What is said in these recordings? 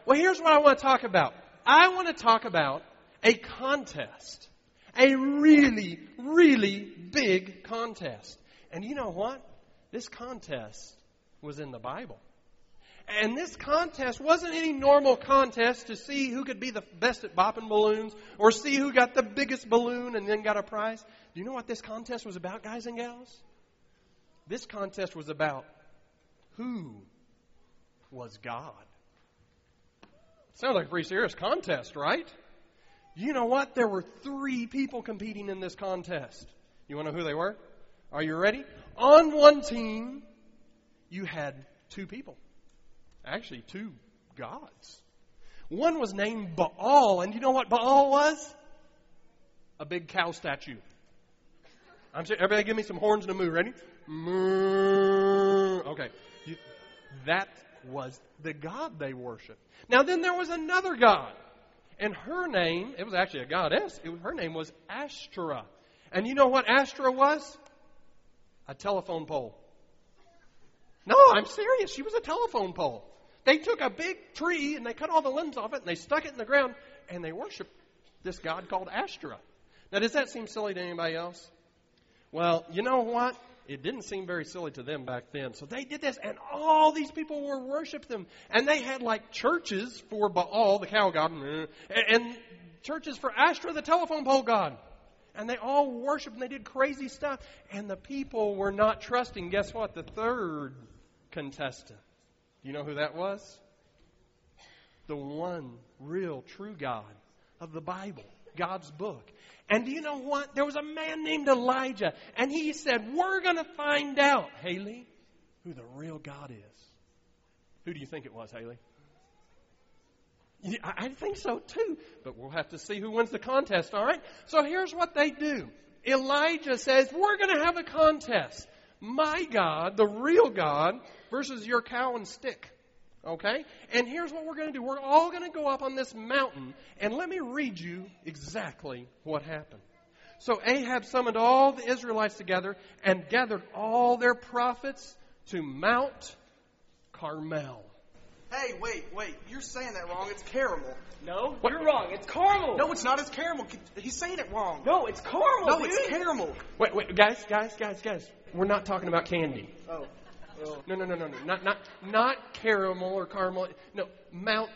Well, here's what I want to talk about. I want to talk about a contest. A really, really big contest. And you know what? This contest was in the Bible. And this contest wasn't any normal contest to see who could be the best at bopping balloons or see who got the biggest balloon and then got a prize. Do you know what this contest was about, guys and gals? This contest was about who was God. Sounds like a pretty serious contest, right? You know what? There were 3 people competing in this contest. You want to know who they were? Are you ready? On one team, you had 2 people. Actually, 2 gods. One was named Baal, and you know what Baal was? A big cow statue. Everybody give me some horns and a moo. Ready? Moo. Okay. That was the god they worshiped. Now then there was another god. And her name, it was actually a goddess. Her name was Ashtoreth. And you know what Ashtoreth was? A telephone pole. No, I'm serious. She was a telephone pole. They took a big tree and they cut all the limbs off it and they stuck it in the ground and they worshiped this god called Ashtoreth. Now, does that seem silly to anybody else? Well, you know what? It didn't seem very silly to them back then. So they did this, and all these people were worshiping them. And they had like churches for Baal, the cow god, and churches for Ashtoreth, the telephone pole god. And they all worshiped, and they did crazy stuff. And the people were not trusting, guess what? The third contestant. You know who that was? The one real true God of the Bible, God's book. And do you know what? There was a man named Elijah, and he said, we're going to find out, Haley, who the real God is. Who do you think it was, Haley? Yeah, I think so too, but we'll have to see who wins the contest, all right? So here's what they do. Elijah says, we're going to have a contest. My God, the real God, versus your cow and stick. Okay? And here's what we're going to do. We're all going to go up on this mountain, and let me read you exactly what happened. So Ahab summoned all the Israelites together and gathered all their prophets to Mount Carmel. Hey, wait. You're saying that wrong. It's caramel. No, you're wrong. It's caramel. No, it's not. It's caramel. He's saying it wrong. No, it's caramel. No, dude. it's caramel. Wait, guys. We're not talking about candy. Oh. No. Not caramel or caramel. No, Mount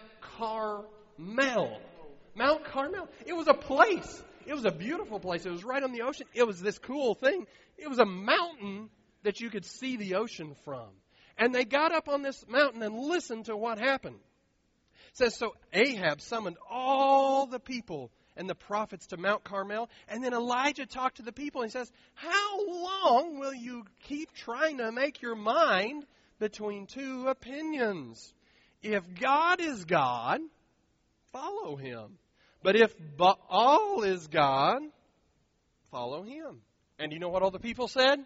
Carmel. Mount Carmel. It was a place. It was a beautiful place. It was right on the ocean. It was this cool thing. It was a mountain that you could see the ocean from. And they got up on this mountain and listened to what happened. It says, so Ahab summoned all the people and the prophets to Mount Carmel. And then Elijah talked to the people and he says, how long will you keep trying to make your mind between 2 opinions? If God is God, follow him. But if Baal is God, follow him. And you know what all the people said?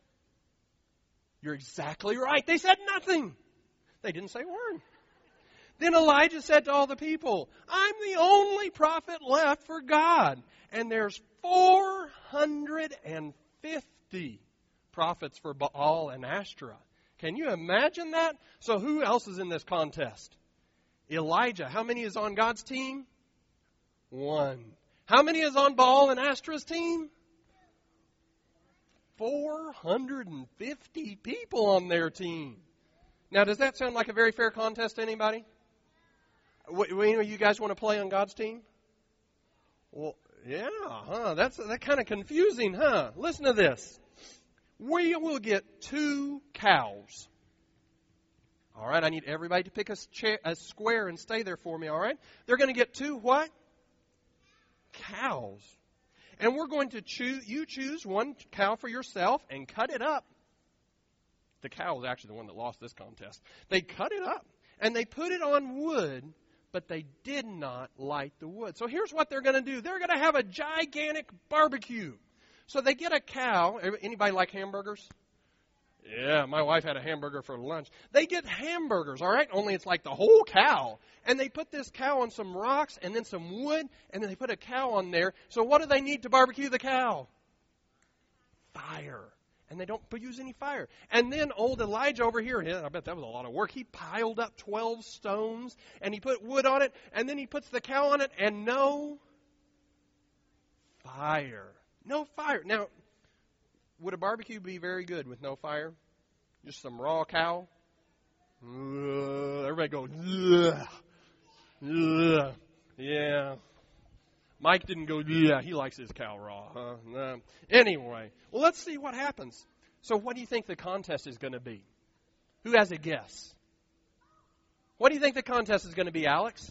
You're exactly right. They said nothing. They didn't say a word. Then Elijah said to all the people, I'm the only prophet left for God. And there's 450 prophets for Baal and Ashtoreth. Can you imagine that? So who else is in this contest? Elijah. How many is on God's team? 1. How many is on Baal and Ashtoreth's team? 450 people on their team. Now, does that sound like a very fair contest to anybody? You guys want to play on God's team? Well, yeah, that's kind of confusing, huh? Listen to this. We will get 2 cows. All right, I need everybody to pick a square and stay there for me, all right? They're going to get 2 what? Cows. And we're going to choose 1 cow for yourself and cut it up. The cow was actually the one that lost this contest. They cut it up and they put it on wood, but they did not light the wood. So here's what they're going to do. They're going to have a gigantic barbecue. So they get a cow. Anybody like hamburgers? Yeah, my wife had a hamburger for lunch. They get hamburgers, all right? Only it's like the whole cow. And they put this cow on some rocks and then some wood, and then they put a cow on there. So what do they need to barbecue the cow? Fire. And they don't use any fire. And then old Elijah over here, I bet that was a lot of work. He piled up 12 stones, and he put wood on it, and then he puts the cow on it, and no fire. No fire. Now, would a barbecue be very good with no fire? Just some raw cow? Everybody goes, yeah. Mike didn't go, yeah, he likes his cow raw, huh? No. Anyway, well, let's see what happens. So what do you think the contest is going to be? Who has a guess? What do you think the contest is going to be, Alex?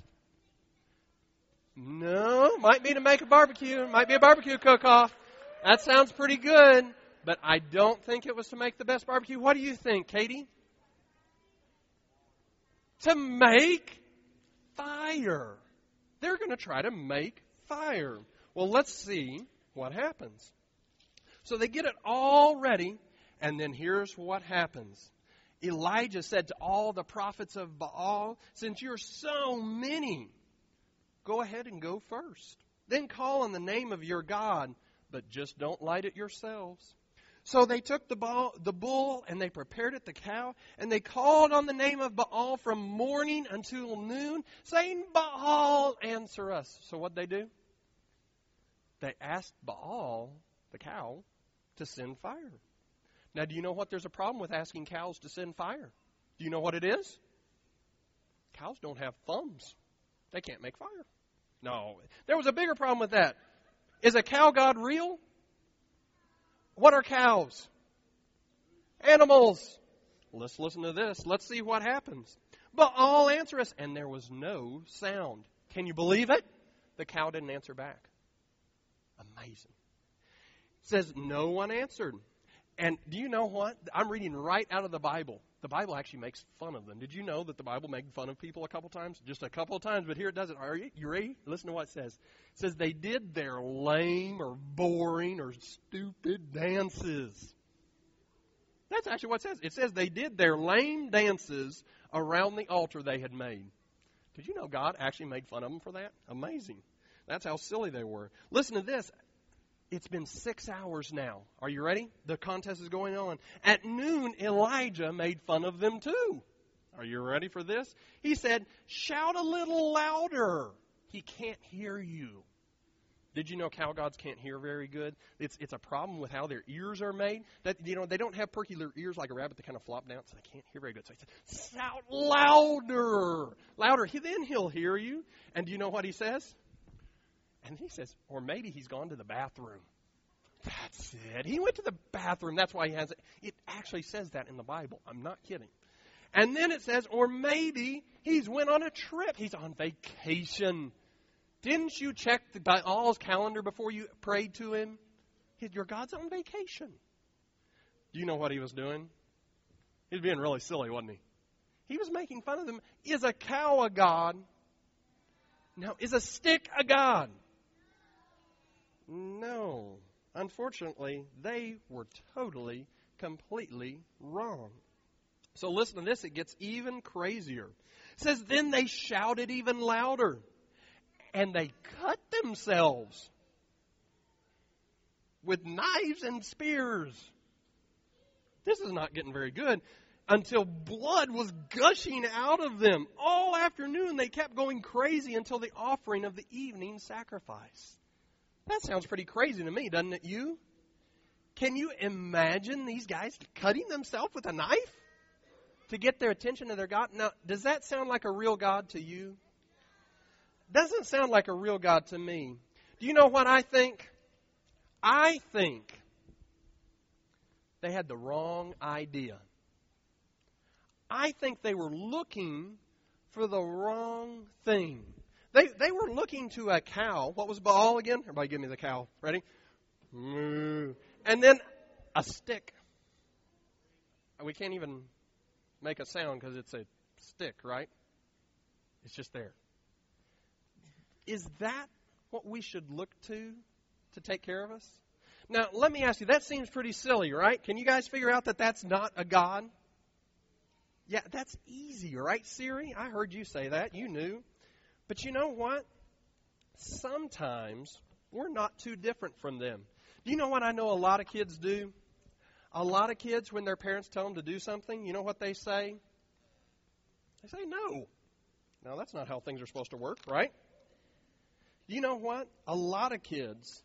No, might be to make a barbecue. Might be a barbecue cook-off. That sounds pretty good, but I don't think it was to make the best barbecue. What do you think, Katie? To make fire. They're going to try to make fire. Well, let's see what happens. So they get it all ready, and then here's what happens. Elijah said to all the prophets of Baal, since you're so many, go ahead and go first. Then call on the name of your God, but just don't light it yourselves. So they took the bull, and they prepared it, the cow, and they called on the name of Baal from morning until noon, saying, Baal, answer us. So what'd they do? They asked Baal, the cow, to send fire. Now, do you know what? There's a problem with asking cows to send fire. Do you know what it is? Cows don't have thumbs. They can't make fire. No, there was a bigger problem with that. Is a cow god real? What are cows? Animals. Let's listen to this. Let's see what happens. Baal, answer us. And there was no sound. Can you believe it? The cow didn't answer back. Amazing. It says no one answered. And do you know what? I'm reading right out of the Bible. The Bible actually makes fun of them. Did you know that the Bible made fun of people a couple times? Just a couple of times, but here it does it. Are you ready? Listen to what it says. It says they did their lame or boring or stupid dances. That's actually what it says. It says they did their lame dances around the altar they had made. Did you know God actually made fun of them for that? Amazing. That's how silly they were. Listen to this. It's been 6 hours now. Are you ready? The contest is going on. At noon, Elijah made fun of them too. Are you ready for this? He said, shout a little louder. He can't hear you. Did you know cow gods can't hear very good? It's a problem with how their ears are made. That they don't have perky ears like a rabbit. They kind of flop down, so they can't hear very good. So he said, shout louder. Louder. Then he'll hear you. And do you know what he says? And he says, or maybe he's gone to the bathroom. That's it. He went to the bathroom. That's why he has it. It actually says that in the Bible. I'm not kidding. And then it says, or maybe he's went on a trip. He's on vacation. Didn't you check Baal's calendar before you prayed to him? Your God's on vacation. Do you know what he was doing? He was being really silly, wasn't he? He was making fun of them. Is a cow a god? No. Is a stick a god? No. Unfortunately, they were totally, completely wrong. So listen to this. It gets even crazier. It says, then they shouted even louder. And they cut themselves with knives and spears. This is not getting very good. Until blood was gushing out of them. All afternoon they kept going crazy until the offering of the evening sacrifice. That sounds pretty crazy to me, doesn't it, you? Can you imagine these guys cutting themselves with a knife to get their attention to their God? Now, does that sound like a real God to you? Doesn't sound like a real God to me. Do you know what I think? I think they had the wrong idea. I think they were looking for the wrong thing. They were looking to a cow. What was Baal again? Everybody give me the cow. Ready? Moo. And then a stick. We can't even make a sound because it's a stick, right? It's just there. Is that what we should look to take care of us? Now, let me ask you, that seems pretty silly, right? Can you guys figure out that that's not a God? Yeah, that's easy, right, Siri? I heard you say that. You knew. But you know what? Sometimes we're not too different from them. Do you know what I know a lot of kids do? A lot of kids, when their parents tell them to do something, you know what they say? They say no. Now, that's not how things are supposed to work, right? You know what? A lot of kids,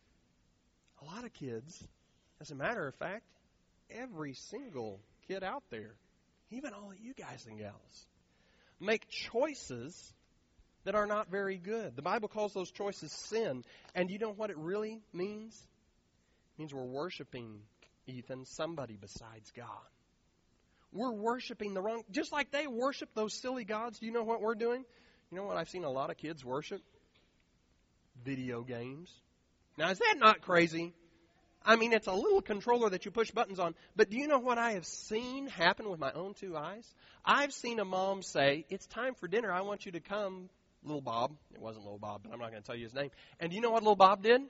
as a matter of fact, every single kid out there, even all of you guys and gals, make choices that are not very good. The Bible calls those choices sin. And you know what it really means? It means we're worshiping, Ethan, somebody besides God. We're worshiping the wrong, just like they worship those silly gods. Do you know what we're doing? You know what I've seen a lot of kids worship? Video games. Now, is that not crazy? I mean, it's a little controller that you push buttons on. But do you know what I have seen happen with my own two eyes? I've seen a mom say, "It's time for dinner. I want you to come." Little Bob. It wasn't Little Bob, but I'm not going to tell you his name. And do you know what Little Bob did?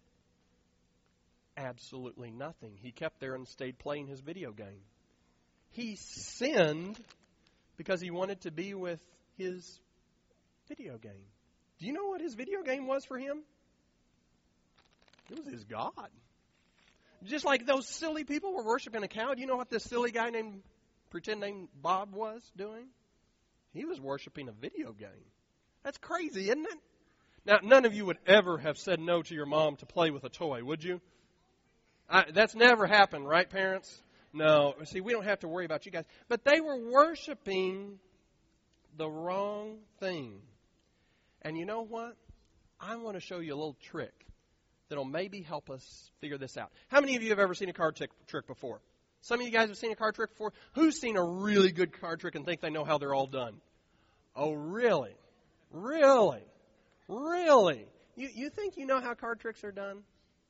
Absolutely nothing. He kept there and stayed playing his video game. He sinned because he wanted to be with his video game. Do you know what his video game was for him? It was his God. Just like those silly people were worshiping a cow. Do you know what this silly guy pretend named Bob was doing? He was worshiping a video game. That's crazy, isn't it? Now, none of you would ever have said no to your mom to play with a toy, would you? That's never happened, right, parents? No. See, we don't have to worry about you guys. But they were worshiping the wrong thing. And you know what? I want to show you a little trick that'll maybe help us figure this out. How many of you have ever seen a card trick before? Some of you guys have seen a card trick before? Who's seen a really good card trick and think they know how they're all done? Oh, really? Really? Really? You think you know how card tricks are done?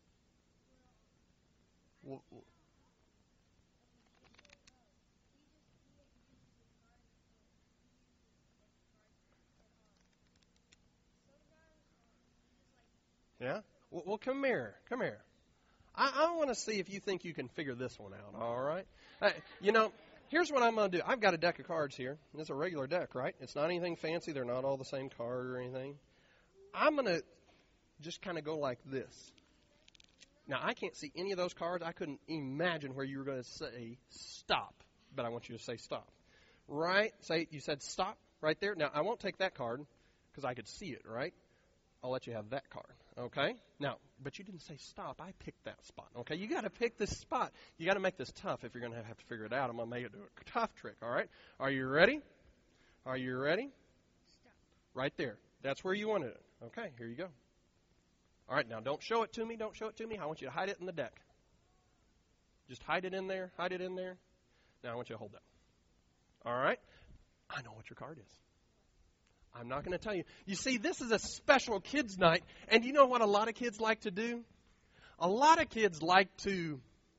Yeah? Well, come here. Come here. I want to see if you think you can figure this one out, all right? Here's what I'm going to do. I've got a deck of cards here. It's a regular deck, right? It's not anything fancy. They're not all the same card or anything. I'm going to just kind of go like this. Now, I can't see any of those cards. I couldn't imagine where you were going to say stop, but I want you to say stop. Right? You said stop right there. Now, I won't take that card because I could see it, right? I'll let you have that card, okay? Now, but you didn't say stop. I picked that spot, okay? You got to pick this spot. You got to make this tough if you're going to have to figure it out. I'm going to make it a tough trick, all right? Are you ready? Are you ready? Stop. Right there. That's where you wanted it. Okay, here you go. All right, now don't show it to me. Don't show it to me. I want you to hide it in the deck. Just hide it in there. Hide it in there. Now I want you to hold that. All right? I know what your card is. I'm not going to tell you. You see, this is a special kids' night, and you know what a lot of kids like to do? A lot of kids like to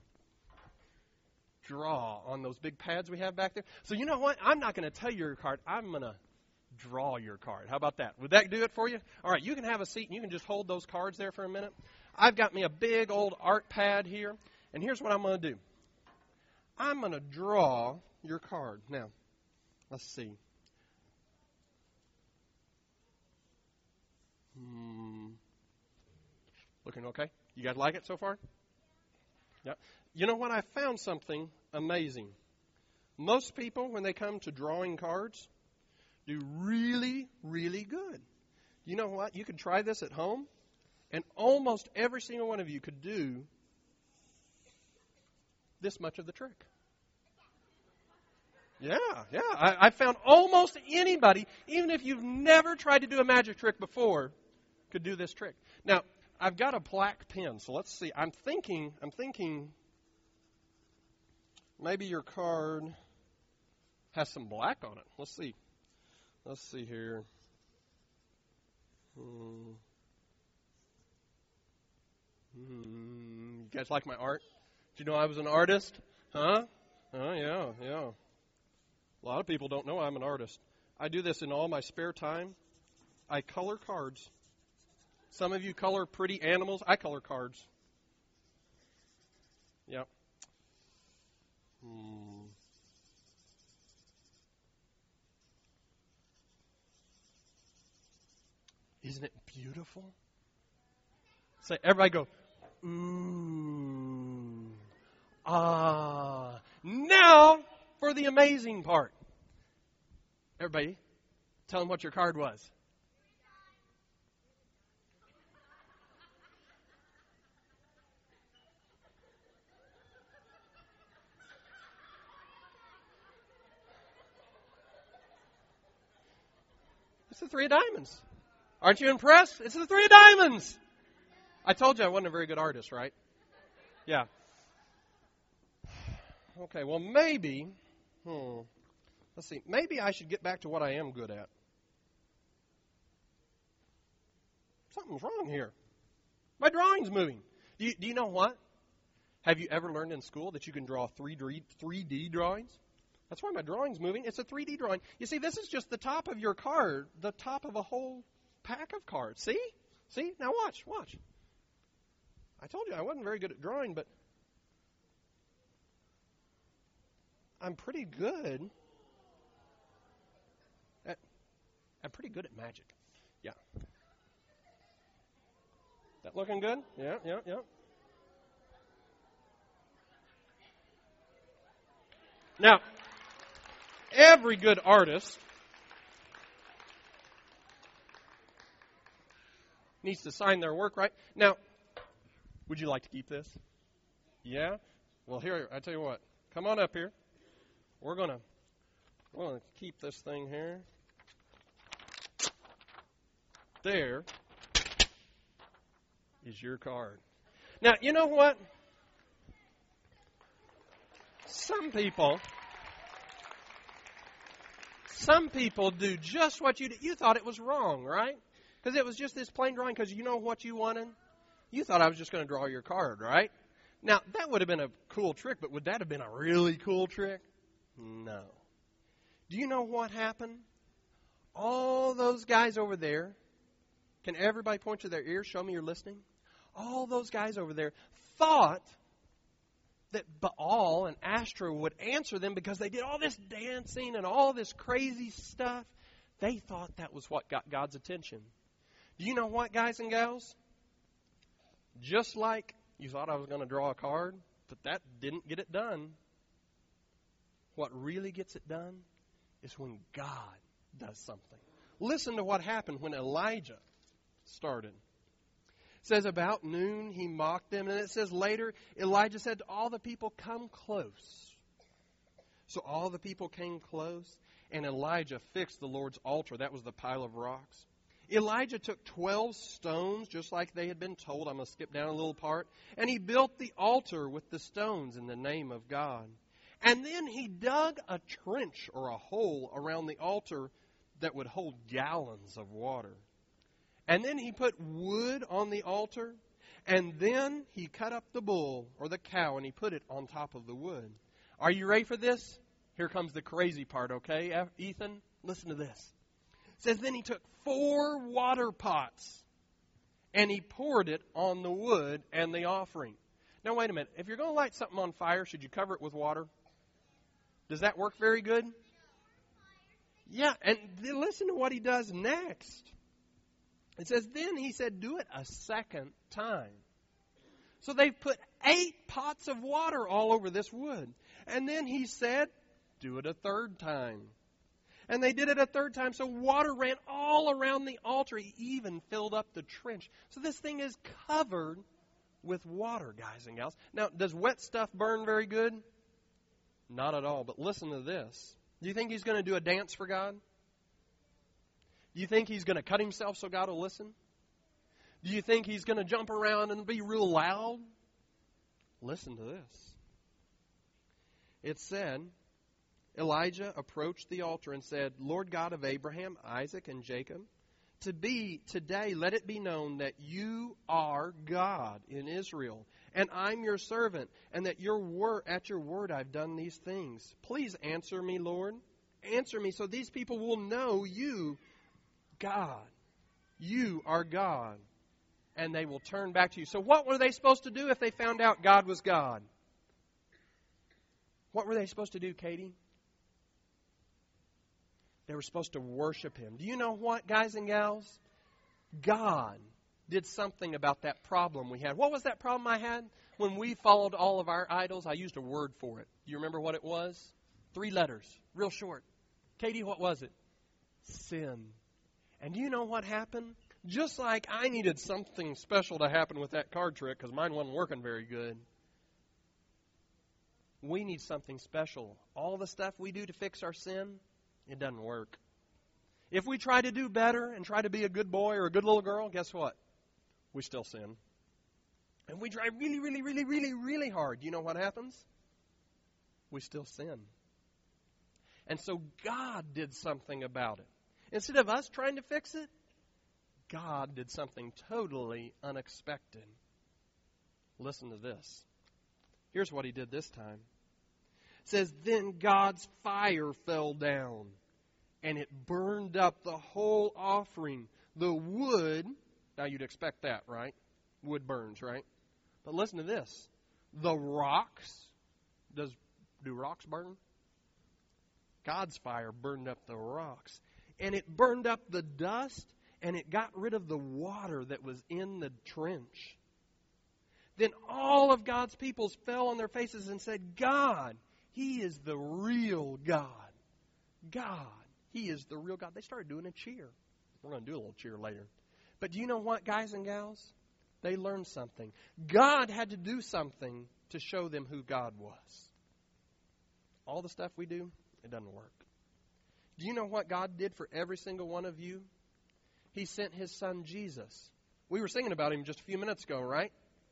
draw on those big pads we have back there. So you know what? I'm not going to tell you your card. I'm going to draw your card. How about that? Would that do it for you? All right, you can have a seat, and you can just hold those cards there for a minute. I've got me a big old art pad here, and here's what I'm going to do. I'm going to draw your card. Now, let's see. Looking okay? You guys like it so far? Yeah. You know what? I found something amazing. Most people, when they come to drawing cards, do really, really good. You know what? You can try this at home, and almost every single one of you could do this much of the trick. Yeah. I found almost anybody, even if you've never tried to do a magic trick before, could do this trick. Now, I've got a black pen, so let's see. I'm thinking maybe your card has some black on it. Let's see. Let's see here. You guys like my art? Did you know I was an artist? Huh? Oh, yeah. A lot of people don't know I'm an artist. I do this in all my spare time. I color cards. Some of you color pretty animals. I color cards. Yep. Isn't it beautiful? So everybody go, ooh. Now for the amazing part. Everybody, tell them what your card was. It's the 3 of diamonds. Aren't you impressed? It's the 3 of diamonds. I told you I wasn't a very good artist, right? Yeah. Okay, well maybe, let's see, maybe I should get back to what I am good at. Something's wrong here. My drawing's moving. Do you know what? Have you ever learned in school that you can draw 3D drawings? That's why my drawing's moving. It's a 3D drawing. You see, this is just the top of your card, the top of a whole pack of cards. See? See? Now watch. I told you I wasn't very good at drawing, but I'm pretty good. I'm pretty good at magic. Yeah. That looking good? Yeah. Now, every good artist needs to sign their work, right? Now, would you like to keep this? Yeah? Well, here, I tell you what. Come on up here. We're going to keep this thing here. There is your card. Now, you know what? Some people do just what you did. You thought it was wrong, right? Because it was just this plain drawing because you know what you wanted? You thought I was just going to draw your card, right? Now, that would have been a cool trick, but would that have been a really cool trick? No. Do you know what happened? All those guys over there, can everybody point to their ears? Show me you're listening. All those guys over there thought that Baal and Ashtoreth would answer them because they did all this dancing and all this crazy stuff. They thought that was what got God's attention. Do you know what, guys and gals? Just like you thought I was going to draw a card, but that didn't get it done. What really gets it done is when God does something. Listen to what happened when Elijah started. It says about noon he mocked them, and it says later Elijah said to all the people, "Come close." So all the people came close, and Elijah fixed the Lord's altar. That was the pile of rocks. Elijah took 12 stones, just like they had been told. I'm going to skip down a little part. And he built the altar with the stones in the name of God. And then he dug a trench or a hole around the altar that would hold gallons of water. And then he put wood on the altar. And then he cut up the bull or the cow and he put it on top of the wood. Are you ready for this? Here comes the crazy part, okay, Ethan? Listen to this. It says, then he took 4 water pots and he poured it on the wood and the offering. Now, wait a minute. If you're going to light something on fire, should you cover it with water? Does that work very good? Yeah, and then listen to what he does next. It says, then he said, do it a second time. So they put 8 pots of water all over this wood. And then he said, do it a third time. And they did it a third time, so water ran all around the altar. He even filled up the trench. So this thing is covered with water, guys and gals. Now, does wet stuff burn very good? Not at all, but listen to this. Do you think he's going to do a dance for God? Do you think he's going to cut himself so God will listen? Do you think he's going to jump around and be real loud? Listen to this. It said, Elijah approached the altar and said, Lord God of Abraham, Isaac, and Jacob, today let it be known that you are God in Israel, and I'm your servant, and that at your word I've done these things. Please answer me, Lord. Answer me so these people will know you, God. You are God. And they will turn back to you. So what were they supposed to do if they found out God was God? What were they supposed to do, Katie? They were supposed to worship Him. Do you know what, guys and gals? God did something about that problem we had. What was that problem I had? When we followed all of our idols, I used a word for it. Do you remember what it was? 3 letters, real short. Katie, what was it? Sin. And do you know what happened? Just like I needed something special to happen with that card trick because mine wasn't working very good, we need something special. All the stuff we do to fix our sin, it doesn't work. If we try to do better and try to be a good boy or a good little girl, guess what? We still sin. And we try really, really, really, really, really hard. You know what happens? We still sin. And so God did something about it. Instead of us trying to fix it, God did something totally unexpected. Listen to this. Here's what He did this time. It says, then God's fire fell down, and it burned up the whole offering. The wood, now you'd expect that, right? Wood burns, right? But listen to this. The rocks, do rocks burn? God's fire burned up the rocks. And it burned up the dust, and it got rid of the water that was in the trench. Then all of God's peoples fell on their faces and said, God, He is the real God. God, He is the real God. They started doing a cheer. We're going to do a little cheer later. But do you know what, guys and gals? They learned something. God had to do something to show them who God was. All the stuff we do, it doesn't work. Do you know what God did for every single one of you? He sent His Son Jesus. We were singing about Him just a few minutes ago, right?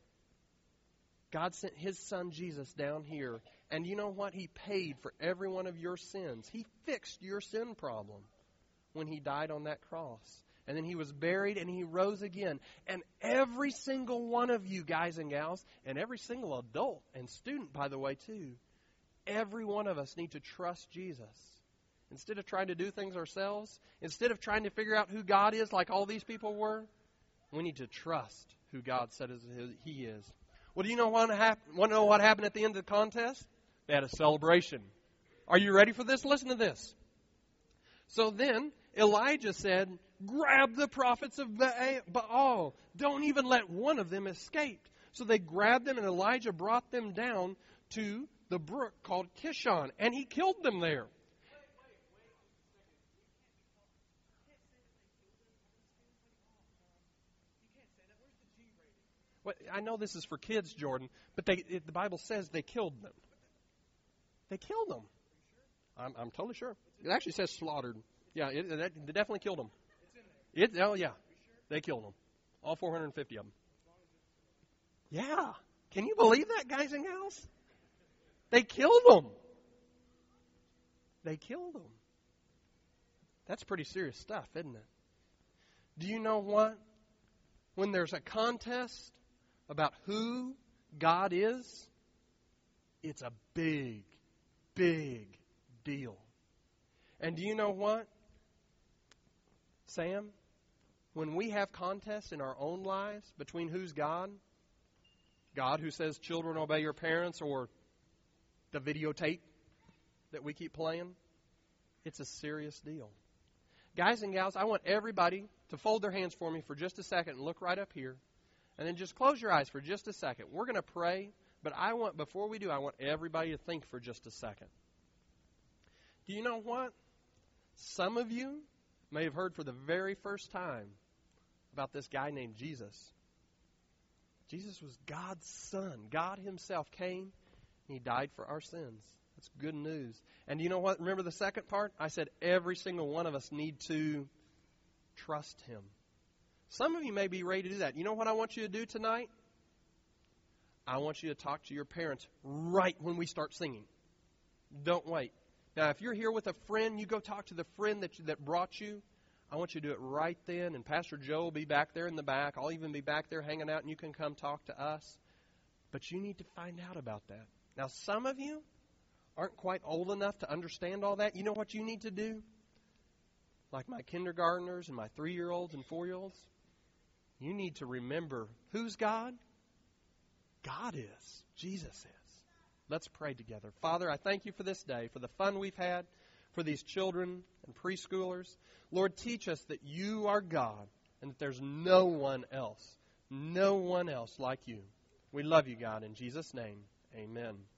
God sent His Son Jesus down here. And you know what? He paid for every one of your sins. He fixed your sin problem when He died on that cross. And then He was buried and He rose again. And every single one of you guys and gals, and every single adult and student, by the way, too, every one of us need to trust Jesus. Instead of trying to do things ourselves, instead of trying to figure out who God is like all these people were, we need to trust who God said He is. Well, do you know what happened at the end of the contest? They had a celebration. Are you ready for this? Listen to this. So then Elijah said, grab the prophets of Baal. Don't even let one of them escape. So they grabbed them, and Elijah brought them down to the brook called Kishon, and he killed them there. Well, I know this is for kids, Jordan, but the Bible says they killed them. They killed them. I'm totally sure. It actually says slaughtered. Yeah, they definitely killed them. Oh, yeah. They killed them. All 450 of them. Yeah. Can you believe that, guys and gals? They killed them. They killed them. That's pretty serious stuff, isn't it? Do you know what? When there's a contest about who God is, it's a big, big deal. And do you know what, Sam? When we have contests in our own lives between who's God, God who says children obey your parents, or the videotape that we keep playing, it's a serious deal. Guys and gals, I want everybody to fold their hands for me for just a second and look right up here. And then just close your eyes for just a second. We're going to pray, but before we do, I want everybody to think for just a second. Do you know what? Some of you may have heard for the very first time about this guy named Jesus. Jesus was God's Son. God Himself came, and He died for our sins. That's good news. And you know what? Remember the second part? I said every single one of us need to trust Him. Some of you may be ready to do that. You know what I want you to do tonight? I want you to talk to your parents right when we start singing. Don't wait. Now, if you're here with a friend, you go talk to the friend that brought you. I want you to do it right then, and Pastor Joe will be back there in the back. I'll even be back there hanging out, and you can come talk to us. But you need to find out about that. Now, some of you aren't quite old enough to understand all that. You know what you need to do? Like my kindergartners and my 3-year-olds and 4-year-olds. You need to remember who's God? God is. Jesus is. Let's pray together. Father, I thank You for this day, for the fun we've had, for these children and preschoolers. Lord, teach us that You are God, and that there's no one else like you. We love you, God. In Jesus' name, amen.